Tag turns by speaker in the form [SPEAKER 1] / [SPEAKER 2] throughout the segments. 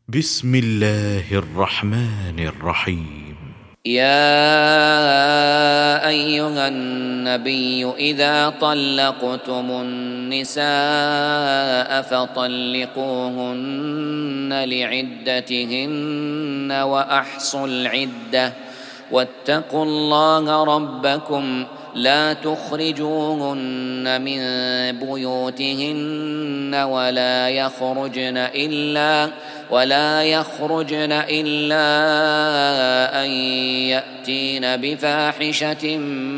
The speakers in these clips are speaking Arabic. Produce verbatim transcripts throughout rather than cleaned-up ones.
[SPEAKER 1] بسم الله الرحمن الرحيم.
[SPEAKER 2] يا أيها النبي إذا طلقتم النساء فطلقوهن لعدتهن وأحصوا العدة واتقوا الله ربكم لا تخرجوهن من بيوتهن ولا يخرجن إلا ولا يخرجن إلا أن يأتين بفاحشة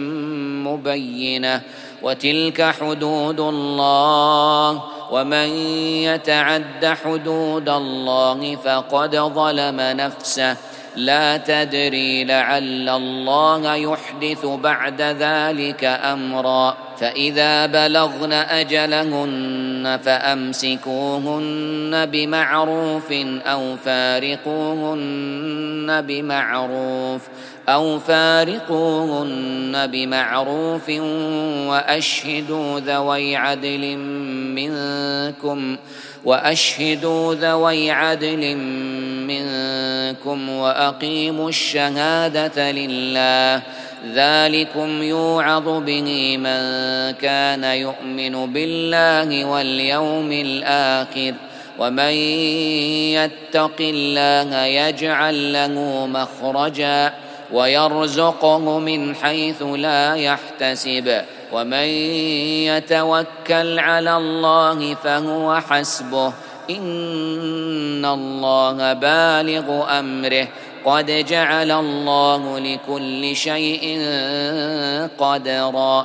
[SPEAKER 2] مبينة وتلك حدود الله ومن يتعد حدود الله فقد ظلم نفسه لا تدري لعل الله يحدث بعد ذلك أمرا فإذا بلغن أجلهن فأمسكوهن بمعروف أو فارقوهن بمعروف أو فارقوهن بمعروف وأشهدوا ذوي عدل منكم وأشهدوا ذوي عدل منكم وأقيموا الشهادة لله ذلكم يوعظ به من كان يؤمن بالله واليوم الآخر ومن يتق الله يجعل له مخرجا ويرزقه من حيث لا يحتسب ومن يتوكل على الله فهو حسبه إن الله بالغ أمره قد جعل الله لكل شيء قدرا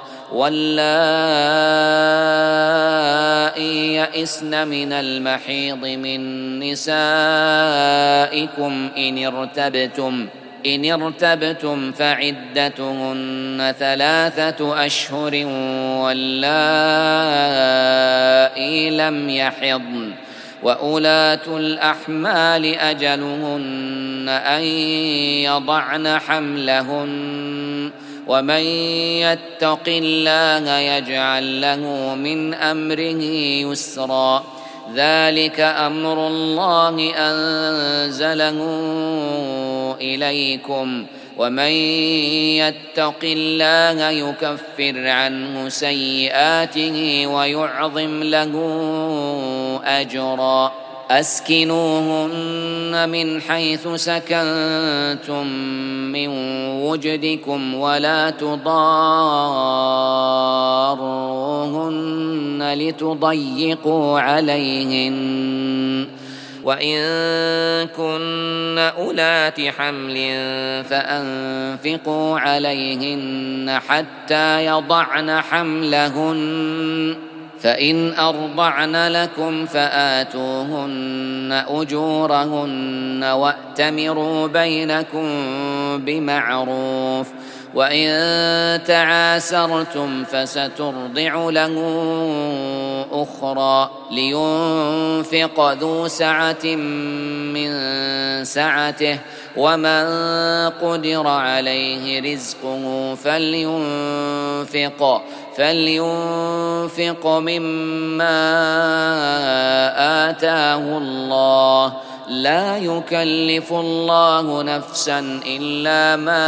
[SPEAKER 2] واللائي يئسن من المحيض من نسائكم إن ارتبتم إن ارتبتم فعدتهن ثلاثة أشهر واللائي لم يحضن وأولاة الأحمال أجلهن أن يضعن حملهن ومن يتق الله يجعل له من أمره يسرا ذلك أمر الله أنزله إليكم ومن يتق الله يكفر عنه سيئاته ويعظم له أجرا أسكنوهن من حيث سكنتم من وجدكم ولا تضاروهن لتضيقوا عليهن وإن كن أولات حمل فأنفقوا عليهن حتى يضعن حملهن فإن أرضعن لكم فآتوهن أجورهن وأتمروا بينكم بمعروف وإن تعاسرتم فسترضع له أخرى لينفق ذو سعة من سعته ومن قدر عليه رزقه فلينفق فلينفق مما آتاه الله لا يكلف الله نفسا إلا ما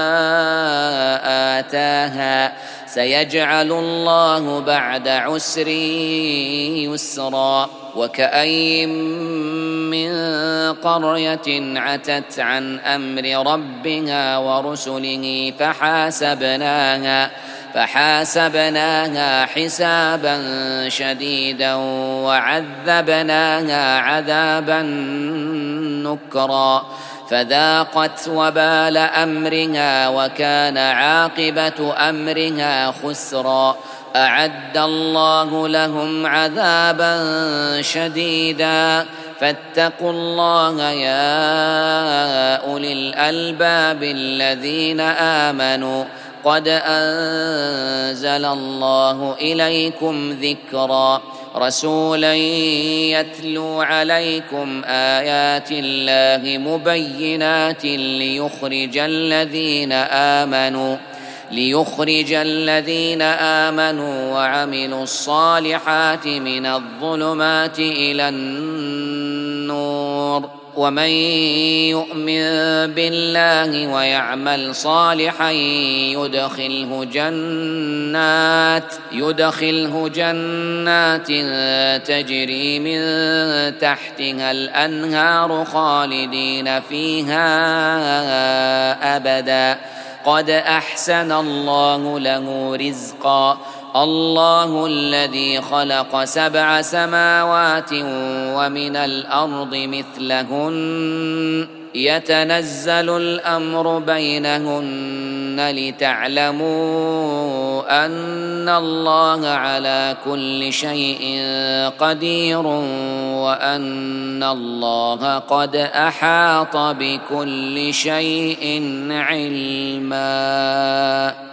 [SPEAKER 2] آتاها سيجعل الله بعد عسر يسرا وكأي من قرية عتت عن أمر ربها ورسله فحاسبناها فحاسبناها حسابا شديدا وعذبناها عذابا نكرا فذاقت وبال أمرها وكان عاقبة أمرها خسرا أعد الله لهم عذابا شديدا فاتقوا الله يا أولي الألباب الذين آمنوا قد أنزل الله إليكم ذكرا رسولا يتلو عليكم آيات الله مبينات ليخرج الذين آمنوا ليخرج الذين آمنوا وعملوا الصالحات من الظلمات إلى النور ومن يؤمن بالله ويعمل صالحا يدخله جنات يدخله جنات تجري من تحتها الأنهار خالدين فيها أبدا قد أحسن الله له رزقا الله الذي خلق سبع سماوات ومن الأرض مثلهن يتنزل الأمر بينهن لتعلموا أن الله على كل شيء قدير وأن الله قد أحاط بكل شيء علما.